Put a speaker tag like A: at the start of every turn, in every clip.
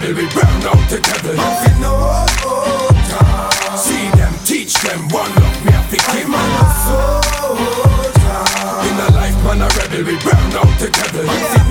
A: rebel, we burn out the devil. See them, teach them, one love, me a pick him. In a life, man a rebel, we burn out the devil.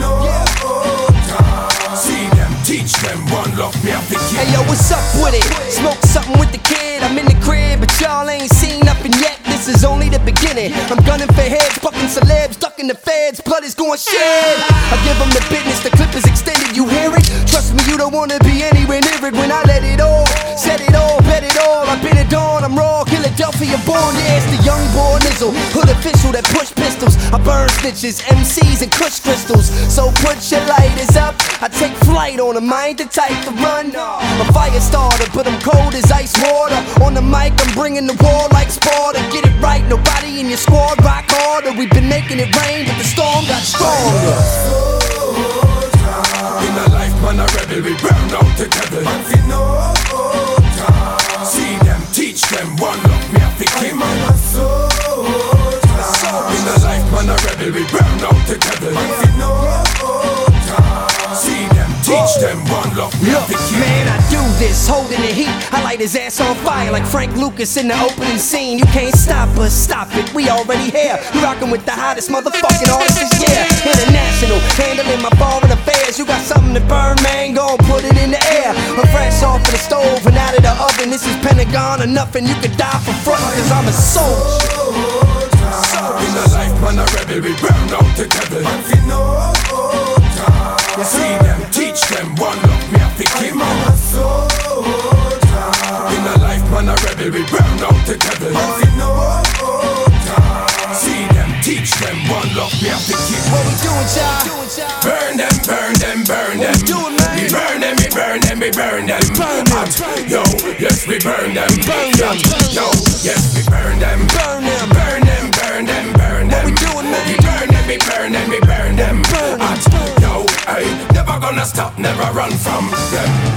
A: See them, teach them, one love, me a pick him.
B: Hey yo, what's up with it? Smoke something with the kid, I'm in the crib, but y'all ain't seen nothing yet. This is only the beginning. I'm gunning for heads, fucking celebs, ducking the feds, blood is going shed. I give them the business, the clip is extended, you hear it? Trust me, you don't wanna be anywhere near it when I let it all, set it all, bet it all. I've been at dawn, I'm raw, Philadelphia born, yeah, it's the young boy Nizzle, hood official that push pistols. I burn snitches, MCs and kush crystals. So put your lighters up, I take flight on them, I ain't the type to run. I'm a fire starter, but I'm cold as ice water. On the mic, I'm bringing the war like Sparta. Get it right, nobody in your squad rock harder. We've been making it rain, but the storm got stronger.
A: In a life, man a rebel, we burn out the devil. See them, teach them, one love, me a pick him. In a life, man a rebel, we burn out the devil. See them, teach them, one love, me a pick him.
B: Man, I do this, holding the heat. I light his ass on fire like Frank Lucas in the opening scene. You can't stop us, stop it, we already here. You rockin' with the hottest motherfucking artists, yeah. International, handling my foreign affairs. You got something to burn, man, gon' put it in the air. I'm fresh off of the stove and out of the oven. This is Pentagon or nothing, you could die for front, cause I'm a soldier.
A: In a life, man a rebel, we burn out the devil. See them, teach them, one love, me a pick him. In a life, man a rebel, we burn out the devil. See them, teach them, one love, me a pick him.
B: What we doing, y'all?
A: Burn them, burn them, burn them.
B: What we doing, man?
A: We burn them, we burn them, we burn them. Yo, yes, we burn them. Yo, yes, we burn them.
B: Burn them.
A: Burn them, burn them, burn them.
B: What we doing, man?
A: We burn them, we burn them, we burn them. Yo, I never gonna stop, never run from them.